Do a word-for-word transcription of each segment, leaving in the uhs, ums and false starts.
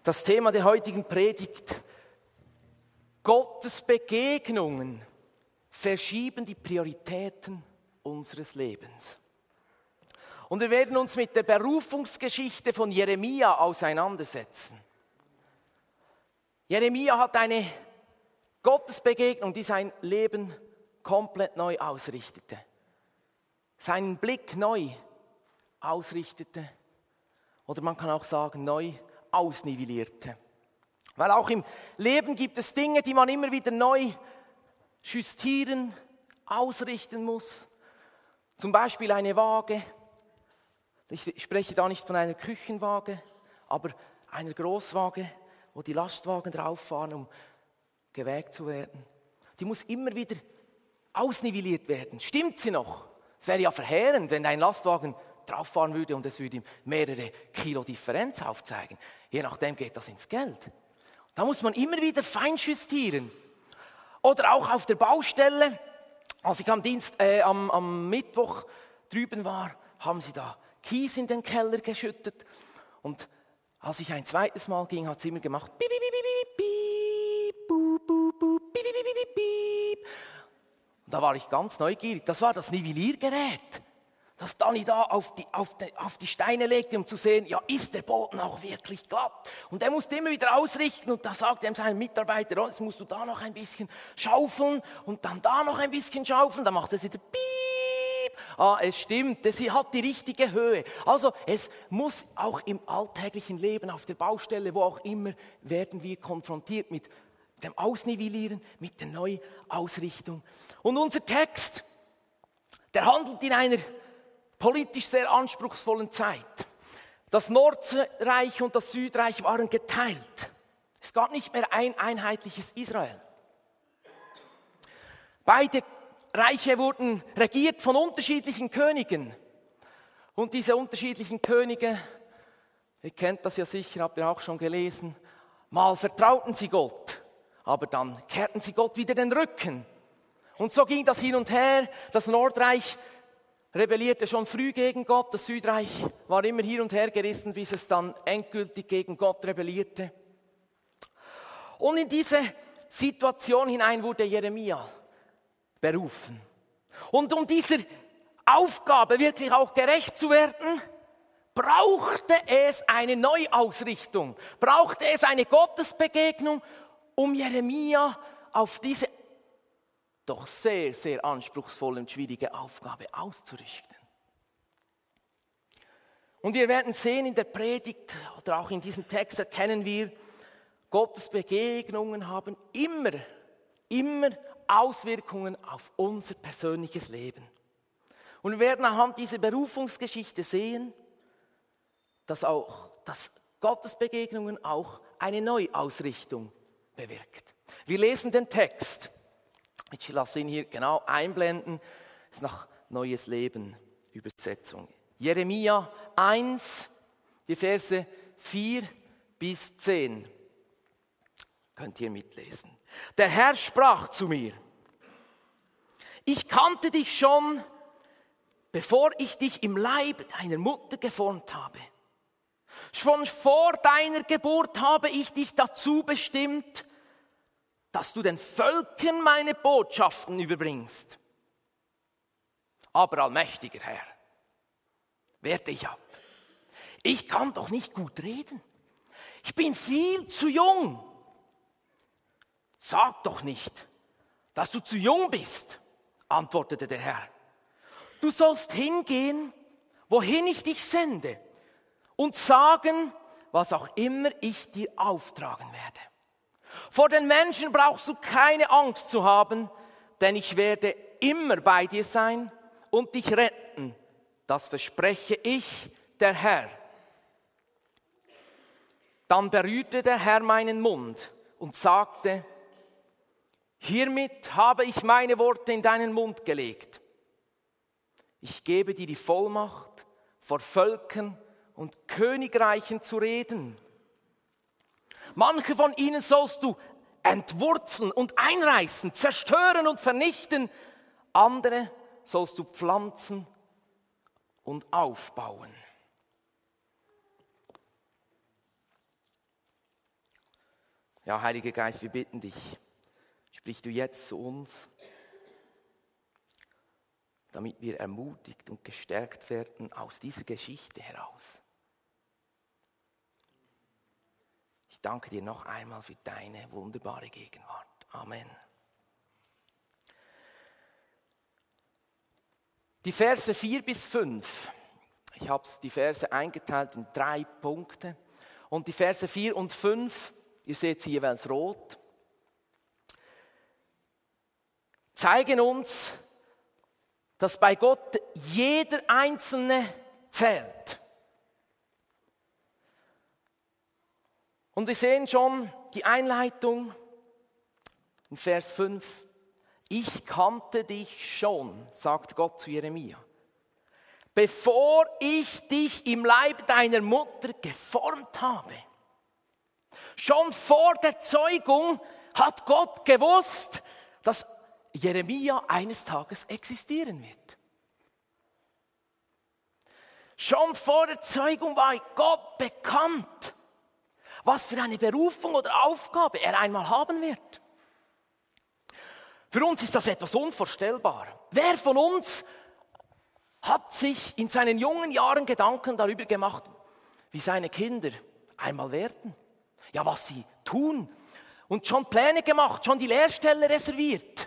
Das Thema der heutigen Predigt: Gottes Begegnungen verschieben die Prioritäten unseres Lebens. Und wir werden uns mit der Berufungsgeschichte von Jeremia auseinandersetzen. Jeremia hat eine Gottesbegegnung, die sein Leben komplett neu ausrichtete. Seinen Blick neu ausrichtete. Oder man kann auch sagen, neu ausnivellierte. Weil auch im Leben gibt es Dinge, die man immer wieder neu justieren, ausrichten muss. Zum Beispiel eine Waage. Ich spreche da nicht von einer Küchenwaage, aber einer Großwaage, wo die Lastwagen drauf fahren, um gewägt zu werden. Die muss immer wieder ausnivelliert werden. Stimmt sie noch? Es wäre ja verheerend, wenn ein Lastwagen drauf fahren würde und es würde ihm mehrere Kilo Differenz aufzeigen. Je nachdem geht das ins Geld. Da muss man immer wieder feinjustieren. Oder auch auf der Baustelle, als ich am, Dienst, äh, am, am Mittwoch drüben war, haben sie da Kies in den Keller geschüttet. Und als ich ein zweites Mal ging, hat sie immer gemacht, piep, piep, piep, piep, bup, bup, bup, piep, piep, piep, piep. Und da war ich ganz neugierig. Das war das Nivelliergerät, das Dani da auf die, auf, die, auf die Steine legte, um zu sehen, ja, ist der Boden auch wirklich glatt? Und er musste immer wieder ausrichten und da sagte ihm sein Mitarbeiter, oh, jetzt musst du da noch ein bisschen schaufeln und dann da noch ein bisschen schaufeln. Dann macht er wieder piep. Ah, es stimmt, sie hat die richtige Höhe. Also es muss auch im alltäglichen Leben, auf der Baustelle, wo auch immer, werden wir konfrontiert mit dem Ausnivellieren, mit der Neuausrichtung. Und unser Text, der handelt in einer politisch sehr anspruchsvollen Zeit. Das Nordreich und das Südreich waren geteilt. Es gab nicht mehr ein einheitliches Israel. Beide Reiche wurden regiert von unterschiedlichen Königen. Und diese unterschiedlichen Könige, ihr kennt das ja sicher, habt ihr auch schon gelesen, mal vertrauten sie Gott, aber dann kehrten sie Gott wieder den Rücken. Und so ging das hin und her. Das Nordreich rebellierte schon früh gegen Gott, das Südreich war immer hin und her gerissen, bis es dann endgültig gegen Gott rebellierte. Und in diese Situation hinein wurde Jeremia berufen. Und um dieser Aufgabe wirklich auch gerecht zu werden, brauchte es eine Neuausrichtung, brauchte es eine Gottesbegegnung, um Jeremia auf diese doch sehr, sehr anspruchsvolle und schwierige Aufgabe auszurichten. Und wir werden sehen in der Predigt oder auch in diesem Text erkennen wir, Gottes Begegnungen haben immer, immer Auswirkungen auf unser persönliches Leben. Und wir werden anhand dieser Berufungsgeschichte sehen, dass auch, dass Gottes Begegnungen auch eine Neuausrichtung bewirkt. Wir lesen den Text. Ich lasse ihn hier genau einblenden. Das ist nach Neues Leben Übersetzung. Jeremia eins, die Verse vier bis zehn. Könnt ihr mitlesen. Der Herr sprach zu mir: Ich kannte dich schon, bevor ich dich im Leib deiner Mutter geformt habe. Schon vor deiner Geburt habe ich dich dazu bestimmt, dass du den Völkern meine Botschaften überbringst. Aber allmächtiger Herr, wehrte ich ab. Ich kann doch nicht gut reden. Ich bin viel zu jung. Sag doch nicht, dass du zu jung bist, antwortete der Herr. Du sollst hingehen, wohin ich dich sende, und sagen, was auch immer ich dir auftragen werde. Vor den Menschen brauchst du keine Angst zu haben, denn ich werde immer bei dir sein und dich retten. Das verspreche ich, der Herr. Dann berührte der Herr meinen Mund und sagte: Hiermit habe ich meine Worte in deinen Mund gelegt. Ich gebe dir die Vollmacht, vor Völkern und Königreichen zu reden. Manche von ihnen sollst du entwurzeln und einreißen, zerstören und vernichten. Andere sollst du pflanzen und aufbauen. Ja, Heiliger Geist, wir bitten dich, sprich du jetzt zu uns, damit wir ermutigt und gestärkt werden aus dieser Geschichte heraus. Ich danke dir noch einmal für deine wunderbare Gegenwart. Amen. Die Verse vier bis fünf. Ich habe die Verse eingeteilt in drei Punkte. Und die Verse vier und fünf, ihr seht sie jeweils rot, zeigen uns, dass bei Gott jeder Einzelne zählt. Und wir sehen schon die Einleitung in Vers fünf. Ich kannte dich schon, sagt Gott zu Jeremia, bevor ich dich im Leib deiner Mutter geformt habe. Schon vor der Zeugung hat Gott gewusst, dass Jeremia eines Tages existieren wird. Schon vor der Zeugung war Gott bekannt, was für eine Berufung oder Aufgabe er einmal haben wird. Für uns ist das etwas unvorstellbar. Wer von uns hat sich in seinen jungen Jahren Gedanken darüber gemacht, wie seine Kinder einmal werden? Ja, was sie tun. Und schon Pläne gemacht, schon die Lehrstelle reserviert.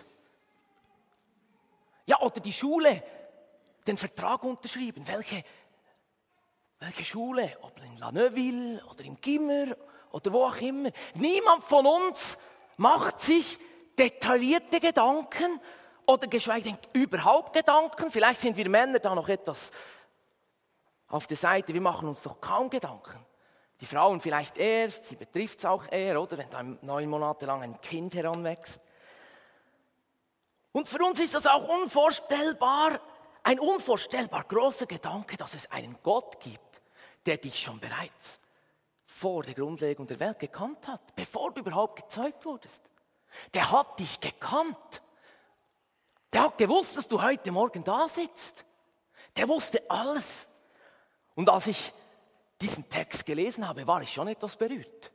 Ja, oder die Schule, den Vertrag unterschrieben. Welche, welche Schule? Ob in La Neuville oder im Gimmer oder wo auch immer. Niemand von uns macht sich detaillierte Gedanken oder geschweige denn überhaupt Gedanken. Vielleicht sind wir Männer da noch etwas auf der Seite. Wir machen uns doch kaum Gedanken. Die Frauen vielleicht eher, sie betrifft es auch eher, oder? Wenn da neun Monate lang ein Kind heranwächst. Und für uns ist das auch unvorstellbar, ein unvorstellbar großer Gedanke, dass es einen Gott gibt, der dich schon bereits vor der Grundlegung der Welt gekannt hat, bevor du überhaupt gezeugt wurdest. Der hat dich gekannt. Der hat gewusst, dass du heute Morgen da sitzt. Der wusste alles. Und als ich diesen Text gelesen habe, war ich schon etwas berührt.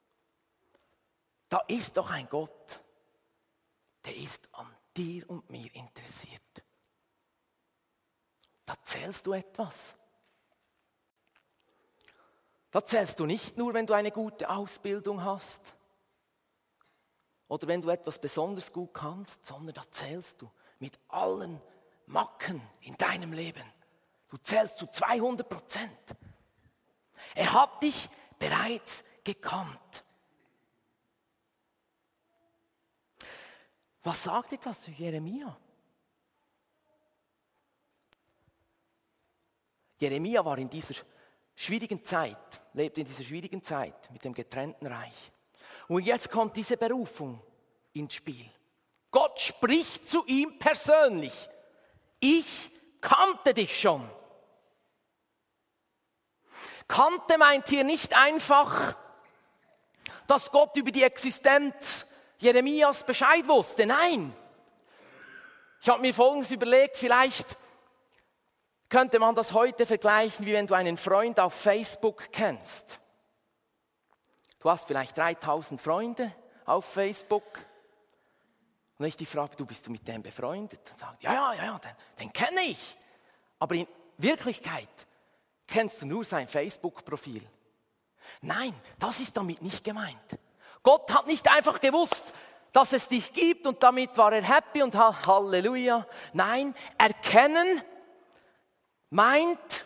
Da ist doch ein Gott, der ist an dir und mir interessiert. Da zählst du etwas. Da zählst du nicht nur, wenn du eine gute Ausbildung hast oder wenn du etwas besonders gut kannst, sondern da zählst du mit allen Macken in deinem Leben. Du zählst zu zweihundert Prozent. Er hat dich bereits gekannt. Was sagt das zu Jeremia? Jeremia war in dieser schwierigen Zeit, lebte in dieser schwierigen Zeit mit dem getrennten Reich. Und jetzt kommt diese Berufung ins Spiel. Gott spricht zu ihm persönlich. Ich kannte dich schon. Kannte meint hier nicht einfach, dass Gott über die Existenz Jeremias Bescheid wusste. Nein. Ich habe mir Folgendes überlegt, vielleicht könnte man das heute vergleichen, wie wenn du einen Freund auf Facebook kennst. Du hast vielleicht dreitausend Freunde auf Facebook. Und ich dich frage, du bist du mit dem befreundet? Dann sage ich, ja, ja, ja, ja, den, den kenne ich. Aber in Wirklichkeit kennst du nur sein Facebook-Profil. Nein, das ist damit nicht gemeint. Gott hat nicht einfach gewusst, dass es dich gibt und damit war er happy und Halleluja. Nein, erkennen meint,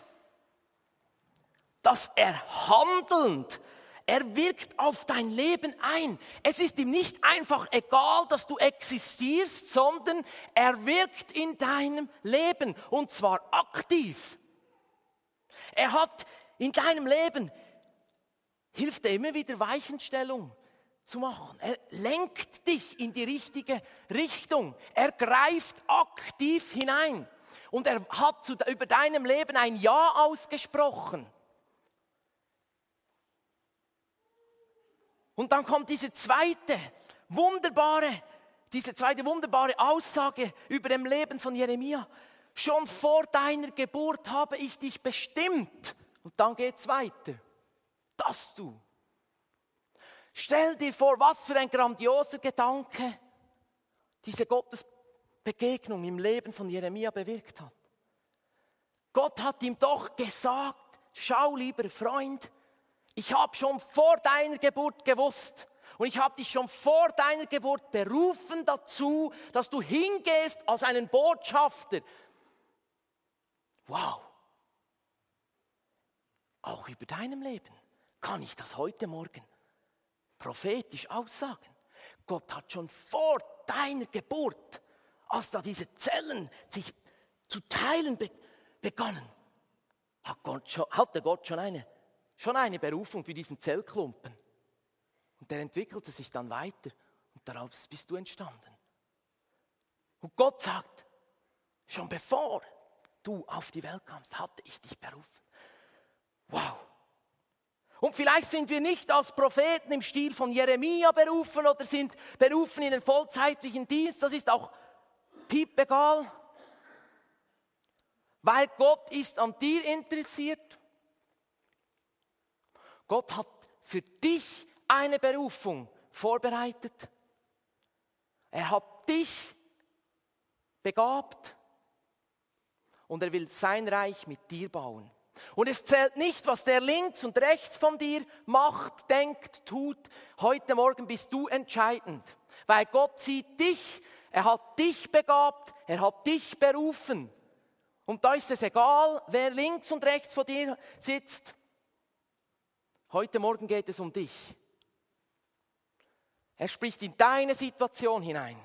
dass er handelnd, er wirkt auf dein Leben ein. Es ist ihm nicht einfach egal, dass du existierst, sondern er wirkt in deinem Leben und zwar aktiv. Er hat in deinem Leben, hilft er immer wieder Weichenstellung zu machen. Er lenkt dich in die richtige Richtung. Er greift aktiv hinein. Und er hat zu, über deinem Leben ein Ja ausgesprochen. Und dann kommt diese zweite wunderbare, diese zweite wunderbare Aussage über dem Leben von Jeremia. Schon vor deiner Geburt habe ich dich bestimmt. Und dann geht es weiter. Dass du Stell dir vor, was für ein grandioser Gedanke diese Gottesbegegnung im Leben von Jeremia bewirkt hat. Gott hat ihm doch gesagt, schau lieber Freund, ich habe schon vor deiner Geburt gewusst und ich habe dich schon vor deiner Geburt berufen dazu, dass du hingehst als einen Botschafter. Wow! Auch über deinem Leben kann ich das heute Morgen prophetisch aussagen. Gott hat schon vor deiner Geburt, als da diese Zellen sich zu teilen be- begannen, hat Gott schon, hatte Gott schon eine, schon eine Berufung für diesen Zellklumpen. Und der entwickelte sich dann weiter und daraus bist du entstanden. Und Gott sagt, schon bevor du auf die Welt kamst, hatte ich dich berufen. Wow! Und vielleicht sind wir nicht als Propheten im Stil von Jeremia berufen oder sind berufen in den vollzeitlichen Dienst. Das ist auch piep egal. Weil Gott ist an dir interessiert. Gott hat für dich eine Berufung vorbereitet. Er hat dich begabt und er will sein Reich mit dir bauen. Und es zählt nicht, was der links und rechts von dir macht, denkt, tut. Heute Morgen bist du entscheidend, weil Gott sieht dich, er hat dich begabt, er hat dich berufen. Und da ist es egal, wer links und rechts von dir sitzt. Heute Morgen geht es um dich. Er spricht in deine Situation hinein.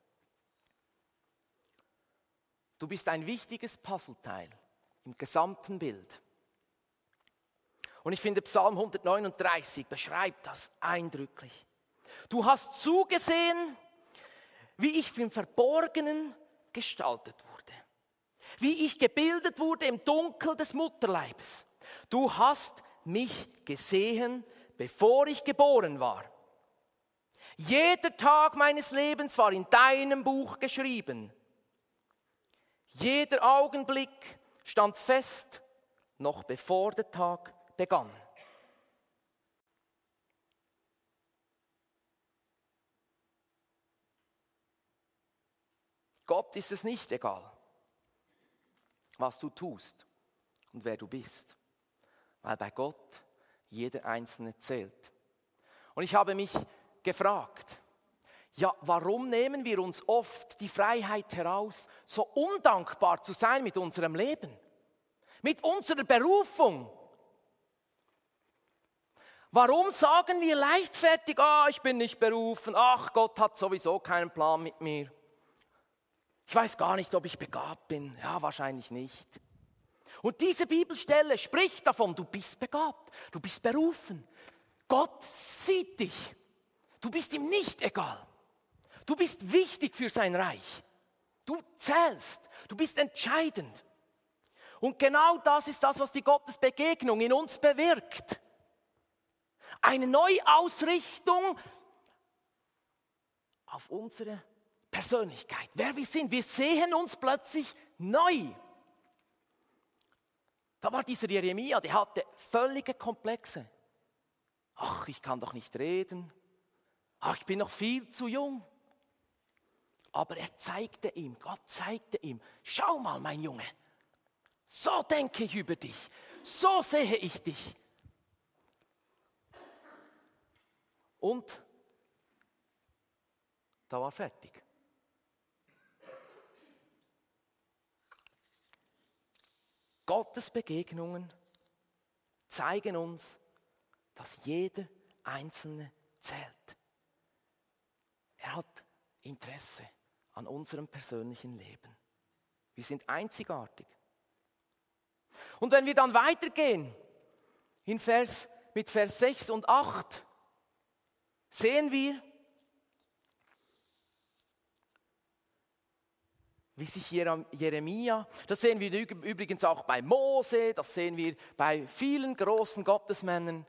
Du bist ein wichtiges Puzzleteil im gesamten Bild. Und ich finde, Psalm hundertneununddreißig beschreibt das eindrücklich. Du hast zugesehen, wie ich im Verborgenen gestaltet wurde. Wie ich gebildet wurde im Dunkel des Mutterleibes. Du hast mich gesehen, bevor ich geboren war. Jeder Tag meines Lebens war in deinem Buch geschrieben. Jeder Augenblick stand fest, noch bevor der Tag begann. Gott ist es nicht egal, was du tust und wer du bist, weil bei Gott jeder Einzelne zählt. Und ich habe mich gefragt, ja, warum nehmen wir uns oft die Freiheit heraus, so undankbar zu sein mit unserem Leben, mit unserer Berufung? Warum sagen wir leichtfertig, ah, ich bin nicht berufen, ach, Gott hat sowieso keinen Plan mit mir. Ich weiß gar nicht, ob ich begabt bin. Ja, wahrscheinlich nicht. Und diese Bibelstelle spricht davon, du bist begabt, du bist berufen. Gott sieht dich. Du bist ihm nicht egal. Du bist wichtig für sein Reich. Du zählst, du bist entscheidend. Und genau das ist das, was die Gottesbegegnung in uns bewirkt. Eine Neuausrichtung auf unsere Persönlichkeit, wer wir sind. Wir sehen uns plötzlich neu. Da war dieser Jeremia, der hatte völlige Komplexe. Ach, ich kann doch nicht reden. Ach, ich bin noch viel zu jung. Aber er zeigte ihm, Gott zeigte ihm, schau mal, mein Junge, so denke ich über dich, so sehe ich dich. Und da war fertig. Gottes Begegnungen zeigen uns, dass jeder Einzelne zählt. Er hat Interesse an unserem persönlichen Leben. Wir sind einzigartig. Und wenn wir dann weitergehen, in Vers, mit Vers sechs und acht, sehen wir, wie sich Jeremia, das sehen wir übrigens auch bei Mose, das sehen wir bei vielen großen Gottesmännern,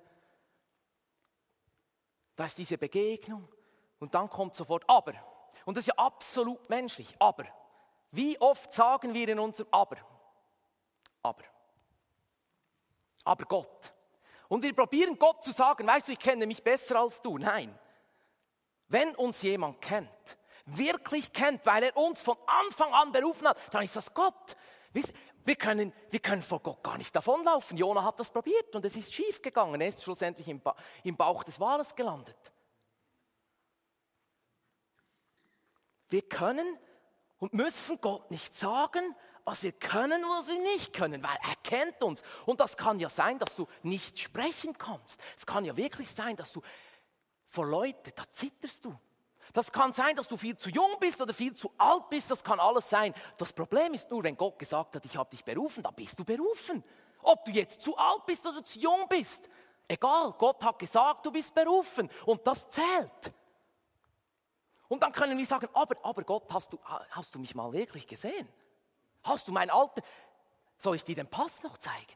da ist diese Begegnung und dann kommt sofort aber. Und das ist ja absolut menschlich, aber. Wie oft sagen wir in unserem aber? Aber. Aber Gott. Und wir probieren Gott zu sagen, weißt du, ich kenne mich besser als du. Nein. Wenn uns jemand kennt, wirklich kennt, weil er uns von Anfang an berufen hat, dann ist das Gott. Wir können, wir können vor Gott gar nicht davonlaufen. Jona hat das probiert und es ist schief gegangen. Er ist schlussendlich im, ba- im Bauch des Wales gelandet. Wir können und müssen Gott nicht sagen, was wir können und was wir nicht können, weil er kennt uns. Und das kann ja sein, dass du nicht sprechen kannst. Es kann ja wirklich sein, dass du vor Leuten, da zitterst du. Das kann sein, dass du viel zu jung bist oder viel zu alt bist, das kann alles sein. Das Problem ist nur, wenn Gott gesagt hat, ich habe dich berufen, dann bist du berufen. Ob du jetzt zu alt bist oder zu jung bist, egal, Gott hat gesagt, du bist berufen und das zählt. Und dann können wir sagen, aber, aber Gott, hast du, hast du mich mal wirklich gesehen? Hast du mein Alter? Soll ich dir den Pass noch zeigen?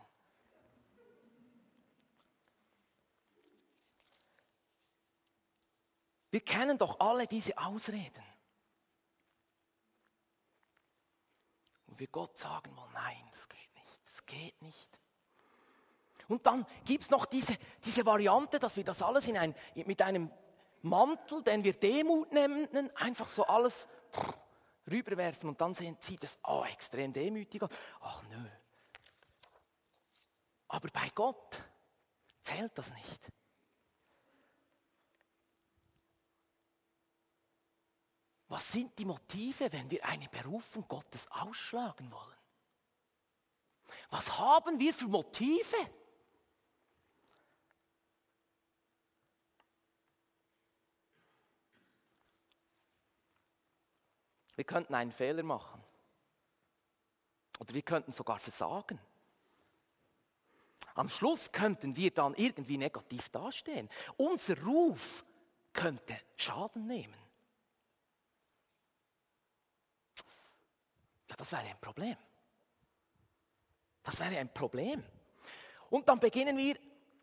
Wir kennen doch alle diese Ausreden. Und wir Gott sagen wollen, nein, das geht nicht, das geht nicht. Und dann gibt es noch diese, diese Variante, dass wir das alles in ein, mit einem Mantel, den wir Demut nennen, einfach so alles rüberwerfen und dann sehen, sieht es oh, extrem demütig aus. Ach nö. Aber bei Gott zählt das nicht. Was sind die Motive, wenn wir eine Berufung Gottes ausschlagen wollen? Was haben wir für Motive? Wir könnten einen Fehler machen. Oder wir könnten sogar versagen. Am Schluss könnten wir dann irgendwie negativ dastehen. Unser Ruf könnte Schaden nehmen. Ja, das wäre ein Problem. Das wäre ein Problem. Und dann beginnen wir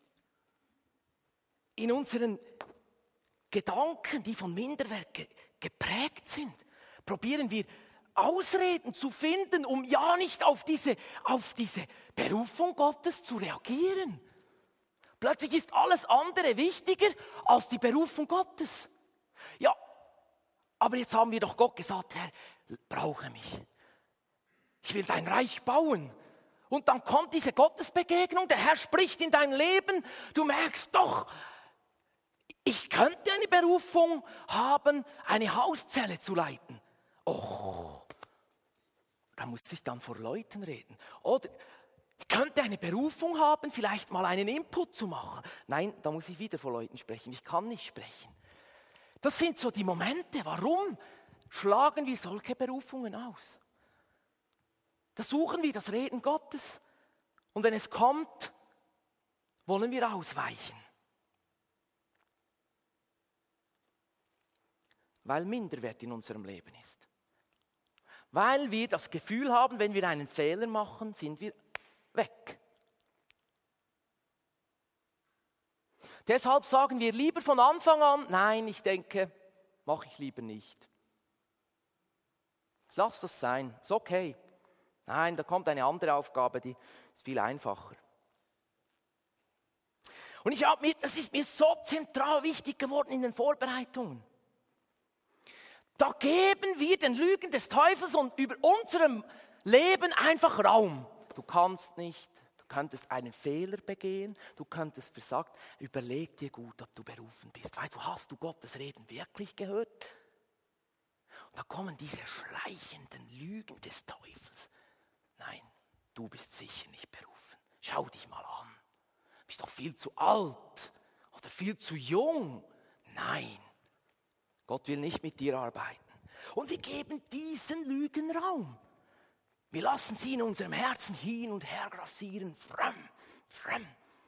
in unseren Gedanken, die von Minderwert ge- geprägt sind, probieren wir Ausreden zu finden, um ja nicht auf diese, auf diese Berufung Gottes zu reagieren. Plötzlich ist alles andere wichtiger als die Berufung Gottes. Ja, aber jetzt haben wir doch Gott gesagt, Herr, brauche mich. Ich will dein Reich bauen. Und dann kommt diese Gottesbegegnung, der Herr spricht in dein Leben, du merkst doch, ich könnte eine Berufung haben, eine Hauszelle zu leiten. Oh, da muss ich dann vor Leuten reden. Oder ich könnte eine Berufung haben, vielleicht mal einen Input zu machen. Nein, da muss ich wieder vor Leuten sprechen, ich kann nicht sprechen. Das sind so die Momente, warum schlagen wir solche Berufungen aus? Da suchen wir das Reden Gottes. Und wenn es kommt, wollen wir ausweichen. Weil Minderwert in unserem Leben ist. Weil wir das Gefühl haben, wenn wir einen Fehler machen, sind wir weg. Deshalb sagen wir lieber von Anfang an, nein, ich denke, mache ich lieber nicht. Lass das sein, ist okay. Nein, da kommt eine andere Aufgabe, die ist viel einfacher. Und ich habe mir, das ist mir so zentral wichtig geworden in den Vorbereitungen. Da geben wir den Lügen des Teufels und über unserem Leben einfach Raum. Du kannst nicht, du könntest einen Fehler begehen, du könntest versagt. Überleg dir gut, ob du berufen bist. Weißt du, hast du Gottes Reden wirklich gehört? Und da kommen diese schleichenden Lügen des Teufels. Nein, du bist sicher nicht berufen. Schau dich mal an. Du bist doch viel zu alt oder viel zu jung. Nein, Gott will nicht mit dir arbeiten. Und wir geben diesen Lügen Raum. Wir lassen sie in unserem Herzen hin und her grassieren. Frömm, frömm.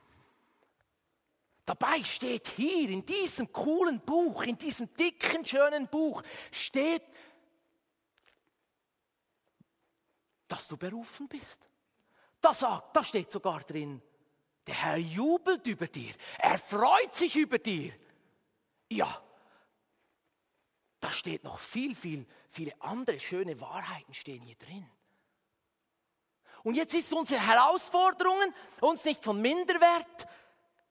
Dabei steht hier in diesem coolen Buch, in diesem dicken, schönen Buch, steht, dass du berufen bist. Da, sagt, da steht sogar drin, der Herr jubelt über dir, er freut sich über dir. Ja, da steht noch viel, viel, viele andere schöne Wahrheiten stehen hier drin. Und jetzt ist unsere Herausforderung, uns nicht von Minderwert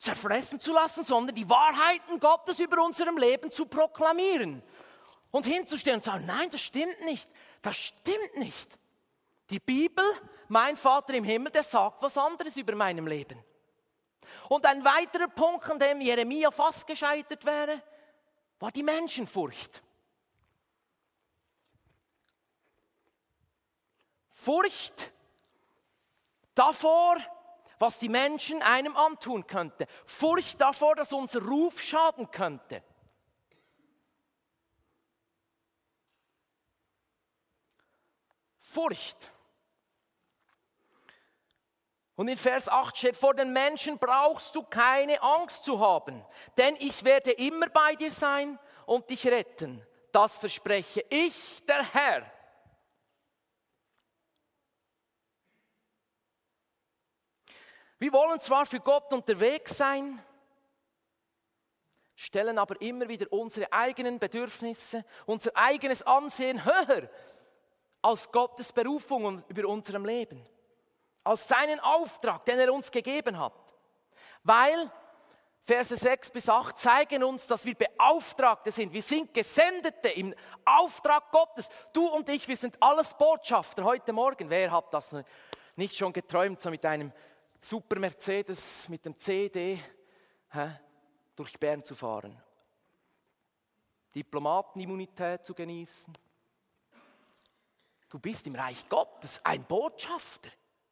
zerfressen zu lassen, sondern die Wahrheiten Gottes über unserem Leben zu proklamieren. Und hinzustellen und zu sagen, nein, das stimmt nicht, das stimmt nicht. Die Bibel, mein Vater im Himmel, der sagt was anderes über meinem Leben. Und ein weiterer Punkt, an dem Jeremia fast gescheitert wäre, war die Menschenfurcht. Furcht davor, was die Menschen einem antun könnte. Furcht davor, dass unser Ruf schaden könnte. Furcht. Und in Vers acht steht, vor den Menschen brauchst du keine Angst zu haben, denn ich werde immer bei dir sein und dich retten. Das verspreche ich, der Herr. Wir wollen zwar für Gott unterwegs sein, stellen aber immer wieder unsere eigenen Bedürfnisse, unser eigenes Ansehen höher als Gottes Berufung über unserem Leben, als seinen Auftrag, den er uns gegeben hat. Weil Verse sechs bis acht zeigen uns, dass wir Beauftragte sind. Wir sind Gesendete im Auftrag Gottes. Du und ich, wir sind alles Botschafter heute Morgen. Wer hat das nicht schon geträumt, so mit einem super Mercedes, mit dem C D hä, durch Bern zu fahren? Diplomatenimmunität zu genießen. Du bist im Reich Gottes ein Botschafter.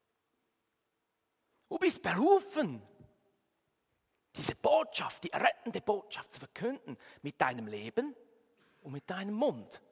Du bist berufen, diese Botschaft, die errettende Botschaft zu verkünden mit deinem Leben und mit deinem Mund.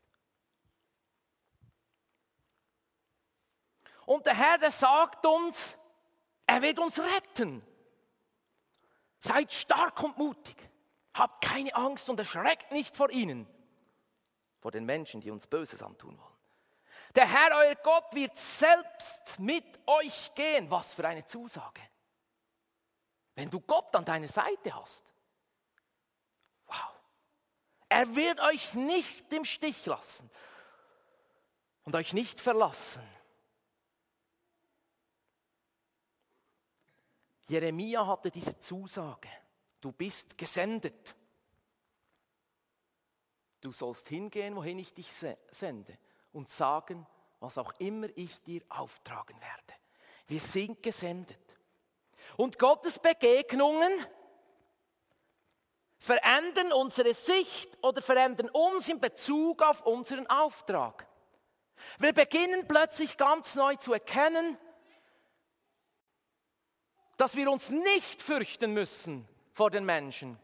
Und der Herr, der sagt uns, er wird uns retten. Seid stark und mutig. Habt keine Angst und erschreckt nicht vor ihnen, vor den Menschen, die uns Böses antun wollen. Der Herr, euer Gott, wird selbst mit euch gehen. Was für eine Zusage. Wenn du Gott an deiner Seite hast. Wow. Er wird euch nicht im Stich lassen und euch nicht verlassen. Jeremia hatte diese Zusage. Du bist gesendet. Du sollst hingehen, wohin ich dich sende. Und sagen, was auch immer ich dir auftragen werde. Wir sind gesendet. Und Gottes Begegnungen verändern unsere Sicht oder verändern uns in Bezug auf unseren Auftrag. Wir beginnen plötzlich ganz neu zu erkennen, dass wir uns nicht fürchten müssen vor den Menschen.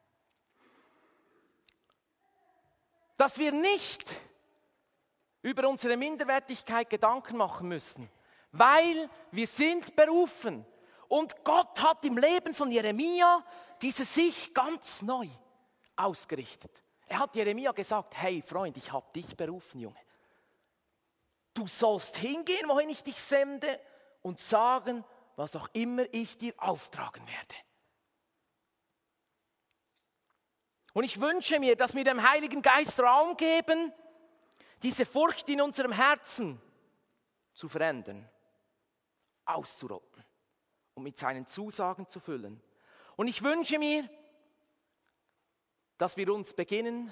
Dass wir nicht über unsere Minderwertigkeit Gedanken machen müssen, weil wir sind berufen. Und Gott hat im Leben von Jeremia diese Sicht ganz neu ausgerichtet. Er hat Jeremia gesagt, hey Freund, ich habe dich berufen, Junge. Du sollst hingehen, wohin ich dich sende und sagen, was auch immer ich dir auftragen werde. Und ich wünsche mir, dass wir dem Heiligen Geist Raum geben, diese Furcht in unserem Herzen zu verändern, auszurotten und mit seinen Zusagen zu füllen. Und ich wünsche mir, dass wir uns beginnen,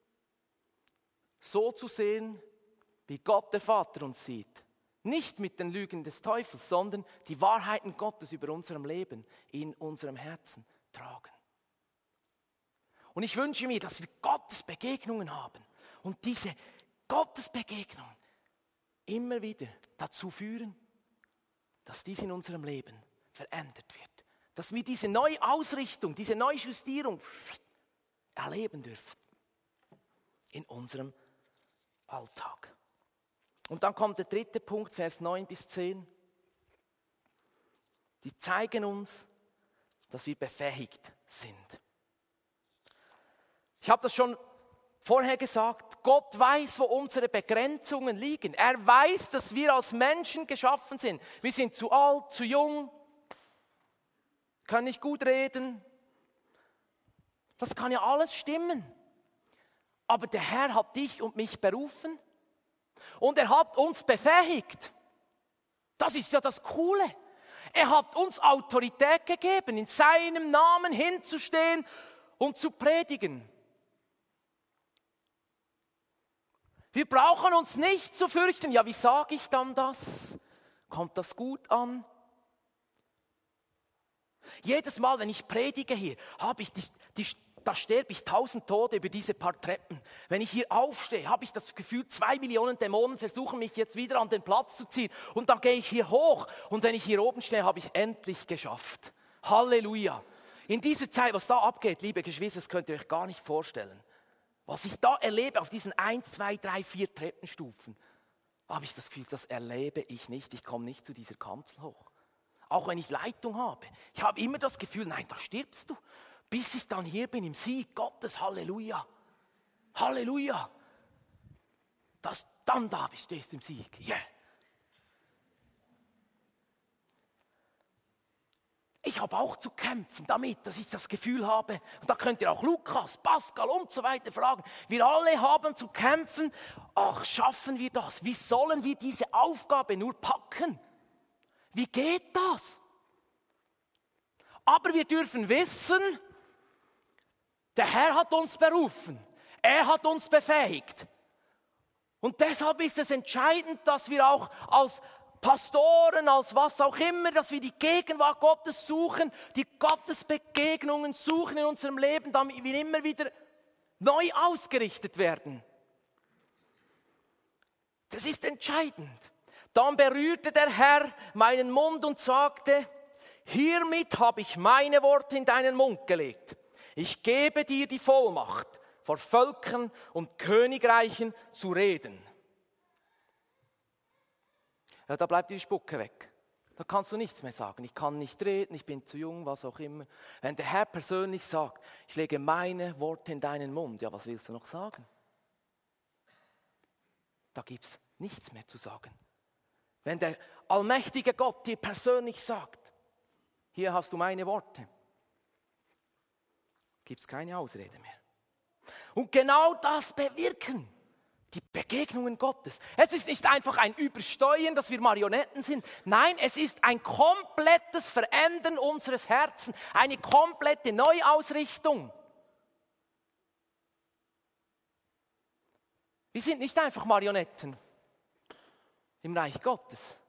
so zu sehen, wie Gott der Vater uns sieht. Nicht mit den Lügen des Teufels, sondern die Wahrheiten Gottes über unserem Leben in unserem Herzen tragen. Und ich wünsche mir, dass wir Gottes Begegnungen haben und diese Gottes Begegnungen immer wieder dazu führen, dass dies in unserem Leben verändert wird. Dass wir diese neue Ausrichtung, diese neue Justierung erleben dürfen in unserem Alltag. Und dann kommt der dritte Punkt, Vers neun bis zehn. Die zeigen uns, dass wir befähigt sind. Ich habe das schon vorher gesagt, Gott weiß, wo unsere Begrenzungen liegen. Er weiß, dass wir als Menschen geschaffen sind. Wir sind zu alt, zu jung, können nicht gut reden. Das kann ja alles stimmen. Aber der Herr hat dich und mich berufen und er hat uns befähigt. Das ist ja das Coole. Er hat uns Autorität gegeben, in seinem Namen hinzustehen und zu predigen. Wir brauchen uns nicht zu fürchten. Ja, wie sage ich dann das? Kommt das gut an? Jedes Mal, wenn ich predige hier, habe ich die, die, da sterbe ich tausend Tode über diese paar Treppen. Wenn ich hier aufstehe, habe ich das Gefühl, zwei Millionen Dämonen versuchen mich jetzt wieder an den Platz zu ziehen. Und dann gehe ich hier hoch. Und wenn ich hier oben stehe, habe ich es endlich geschafft. Halleluja. In dieser Zeit, was da abgeht, liebe Geschwister, das könnt ihr euch gar nicht vorstellen. Was ich da erlebe auf diesen eins, zwei, drei, vier Treppenstufen, habe ich das Gefühl, das erlebe ich nicht. Ich komme nicht zu dieser Kanzel hoch. Auch wenn ich Leitung habe. Ich habe immer das Gefühl, nein, da stirbst du. Bis ich dann hier bin im Sieg Gottes. Halleluja. Halleluja. Das, dann da bist, stehst du im Sieg. Yeah. Ich habe auch zu kämpfen damit, dass ich das Gefühl habe, und da könnt ihr auch Lukas, Pascal und so weiter fragen, wir alle haben zu kämpfen, ach, schaffen wir das? Wie sollen wir diese Aufgabe nur packen? Wie geht das? Aber wir dürfen wissen, der Herr hat uns berufen, er hat uns befähigt. Und deshalb ist es entscheidend, dass wir auch als Pastoren, als was auch immer, dass wir die Gegenwart Gottes suchen, die Gottesbegegnungen suchen in unserem Leben, damit wir immer wieder neu ausgerichtet werden. Das ist entscheidend. Dann berührte der Herr meinen Mund und sagte, hiermit habe ich meine Worte in deinen Mund gelegt. Ich gebe dir die Vollmacht, vor Völkern und Königreichen zu reden. Ja, da bleibt die Spucke weg. Da kannst du nichts mehr sagen. Ich kann nicht reden, ich bin zu jung, was auch immer. Wenn der Herr persönlich sagt, ich lege meine Worte in deinen Mund, ja, was willst du noch sagen? Da gibt es nichts mehr zu sagen. Wenn der allmächtige Gott dir persönlich sagt, hier hast du meine Worte, gibt es keine Ausrede mehr. Und genau das bewirken die Begegnungen Gottes. Es ist nicht einfach ein Übersteuern, dass wir Marionetten sind. Nein, es ist ein komplettes Verändern unseres Herzens, eine komplette Neuausrichtung. Wir sind nicht einfach Marionetten im Reich Gottes.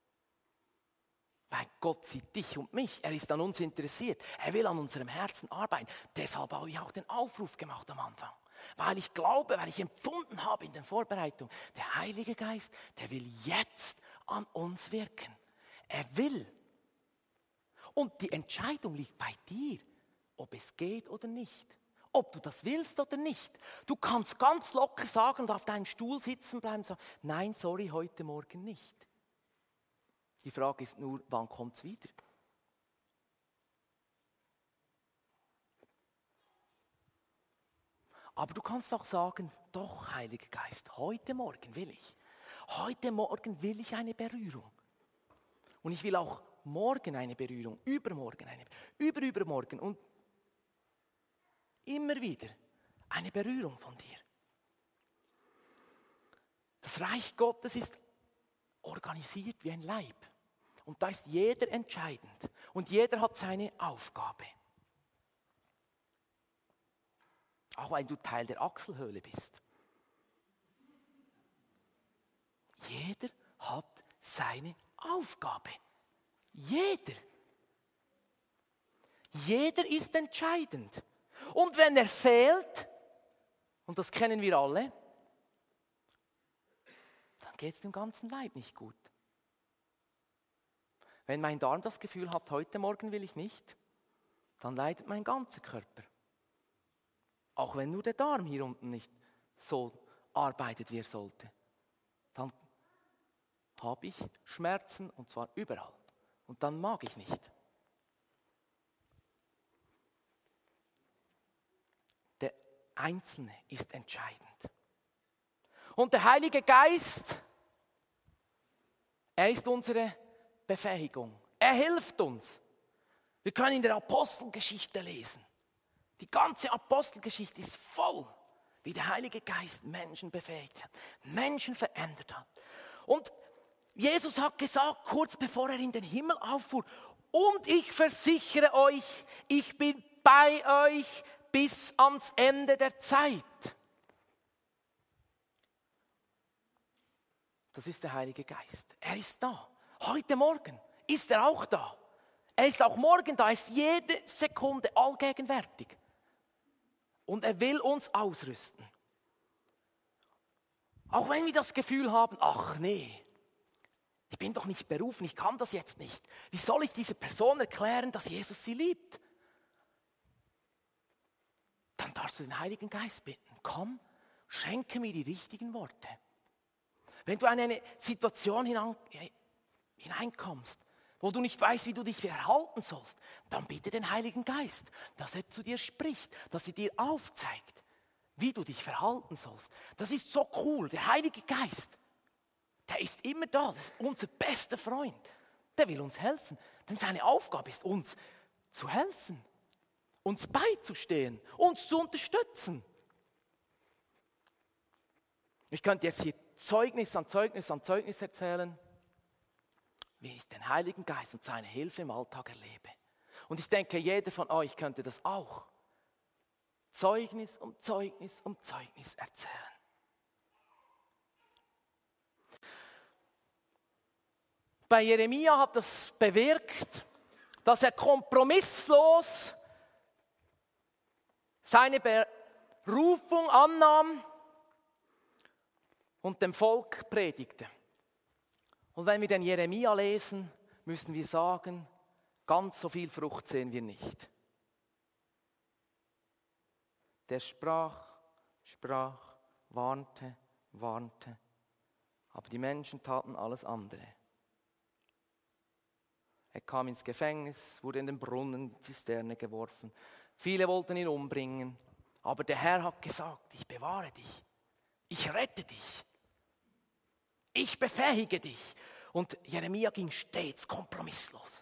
Weil Gott sieht dich und mich, er ist an uns interessiert, er will an unserem Herzen arbeiten. Deshalb habe ich auch den Aufruf gemacht am Anfang. Weil ich glaube, weil ich empfunden habe in den Vorbereitungen, der Heilige Geist, der will jetzt an uns wirken. Er will. Und die Entscheidung liegt bei dir, ob es geht oder nicht. Ob du das willst oder nicht. Du kannst ganz locker sagen und auf deinem Stuhl sitzen bleiben und sagen, nein, sorry, heute Morgen nicht. Die Frage ist nur, wann kommt es wieder? Aber du kannst auch sagen, doch, Heiliger Geist, heute Morgen will ich. Heute Morgen will ich eine Berührung. Und ich will auch morgen eine Berührung, übermorgen eine, überübermorgen und immer wieder eine Berührung von dir. Das Reich Gottes ist organisiert wie ein Leib. Und da ist jeder entscheidend. Und jeder hat seine Aufgabe. Auch wenn du Teil der Achselhöhle bist. Jeder hat seine Aufgabe. Jeder. Jeder ist entscheidend. Und wenn er fehlt, und das kennen wir alle, dann geht es dem ganzen Leib nicht gut. Wenn mein Darm das Gefühl hat, heute Morgen will ich nicht, dann leidet mein ganzer Körper. Auch wenn nur der Darm hier unten nicht so arbeitet, wie er sollte, dann habe ich Schmerzen und zwar überall. Und dann mag ich nicht. Der Einzelne ist entscheidend. Und der Heilige Geist, er ist unsere Befähigung. Er hilft uns. Wir können in der Apostelgeschichte lesen. Die ganze Apostelgeschichte ist voll, wie der Heilige Geist Menschen befähigt hat, Menschen verändert hat. Und Jesus hat gesagt, kurz bevor er in den Himmel auffuhr, und ich versichere euch, ich bin bei euch bis ans Ende der Zeit. Das ist der Heilige Geist. Er ist da. Heute Morgen ist er auch da. Er ist auch morgen da. Er ist jede Sekunde allgegenwärtig. Und er will uns ausrüsten. Auch wenn wir das Gefühl haben, ach nee, ich bin doch nicht berufen, ich kann das jetzt nicht. Wie soll ich dieser Person erklären, dass Jesus sie liebt? Dann darfst du den Heiligen Geist bitten. Komm, schenke mir die richtigen Worte. Wenn du in eine Situation hinein, hineinkommst, wo du nicht weißt, wie du dich verhalten sollst, dann bitte den Heiligen Geist, dass er zu dir spricht, dass er dir aufzeigt, wie du dich verhalten sollst. Das ist so cool. Der Heilige Geist, der ist immer da. Das ist unser bester Freund. Der will uns helfen. Denn seine Aufgabe ist, uns zu helfen, uns beizustehen, uns zu unterstützen. Ich könnte jetzt hier Zeugnis an Zeugnis an Zeugnis erzählen, wie ich den Heiligen Geist und seine Hilfe im Alltag erlebe. Und ich denke, jeder von euch könnte das auch. Zeugnis um Zeugnis um Zeugnis erzählen. Bei Jeremia hat das bewirkt, dass er kompromisslos seine Berufung annahm und dem Volk predigte. Und wenn wir den Jeremia lesen, müssen wir sagen, ganz so viel Frucht sehen wir nicht. Der sprach, sprach, warnte, warnte, aber die Menschen taten alles andere. Er kam ins Gefängnis, wurde in den Brunnen, in die Zisterne geworfen. Viele wollten ihn umbringen, aber der Herr hat gesagt, ich bewahre dich, ich rette dich, ich befähige dich. Und Jeremia ging stets kompromisslos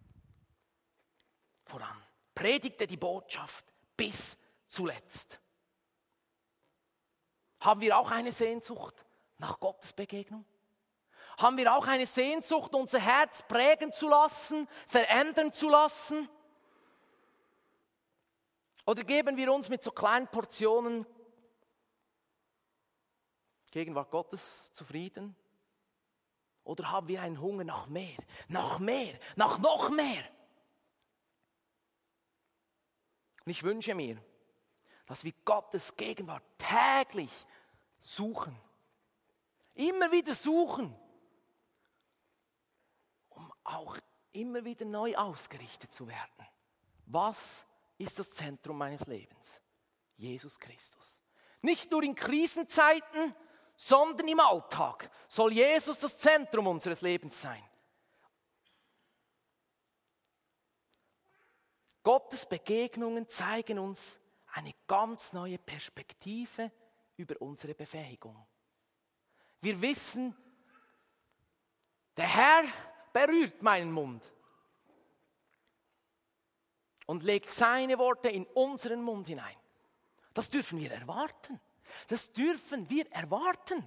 voran, predigte die Botschaft bis zuletzt. Haben wir auch eine Sehnsucht nach Gottes Begegnung? Haben wir auch eine Sehnsucht, unser Herz prägen zu lassen, verändern zu lassen? Oder geben wir uns mit so kleinen Portionen Gegenwart Gottes zufrieden? Oder haben wir einen Hunger nach mehr, nach mehr, nach noch mehr? Und ich wünsche mir, dass wir Gottes Gegenwart täglich suchen. Immer wieder suchen. Um auch immer wieder neu ausgerichtet zu werden. Was ist das Zentrum meines Lebens? Jesus Christus. Nicht nur in Krisenzeiten, sondern im Alltag soll Jesus das Zentrum unseres Lebens sein. Gottes Begegnungen zeigen uns eine ganz neue Perspektive über unsere Befähigung. Wir wissen, der Herr berührt meinen Mund und legt seine Worte in unseren Mund hinein. Das dürfen wir erwarten. Das dürfen wir erwarten.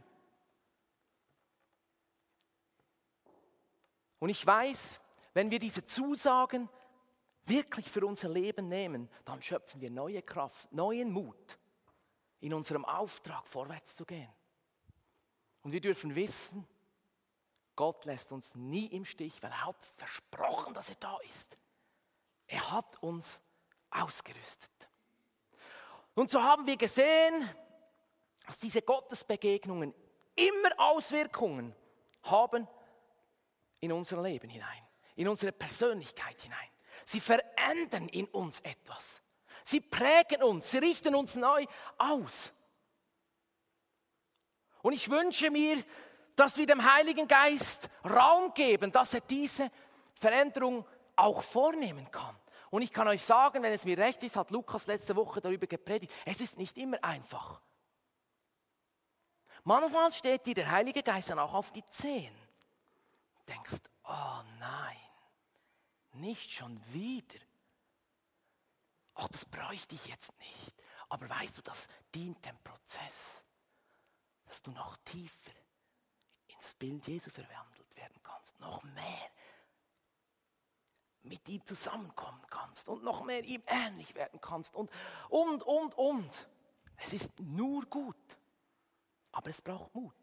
Und ich weiß, wenn wir diese Zusagen wirklich für unser Leben nehmen, dann schöpfen wir neue Kraft, neuen Mut, in unserem Auftrag vorwärts zu gehen. Und wir dürfen wissen, Gott lässt uns nie im Stich, weil er hat versprochen, dass er da ist. Er hat uns ausgerüstet. Und so haben wir gesehen, dass diese Gottesbegegnungen immer Auswirkungen haben in unser Leben hinein, in unsere Persönlichkeit hinein. Sie verändern in uns etwas. Sie prägen uns, sie richten uns neu aus. Und ich wünsche mir, dass wir dem Heiligen Geist Raum geben, dass er diese Veränderung auch vornehmen kann. Und ich kann euch sagen, wenn es mir recht ist, hat Lukas letzte Woche darüber gepredigt, es ist nicht immer einfach. Manchmal steht dir der Heilige Geist dann auch auf die Zehen. Du denkst, oh nein, nicht schon wieder. Ach, das bräuchte ich jetzt nicht. Aber weißt du, das dient dem Prozess, dass du noch tiefer ins Bild Jesu verwandelt werden kannst, noch mehr mit ihm zusammenkommen kannst und noch mehr ihm ähnlich werden kannst und, und, und, und. Es ist nur gut, aber es braucht Mut.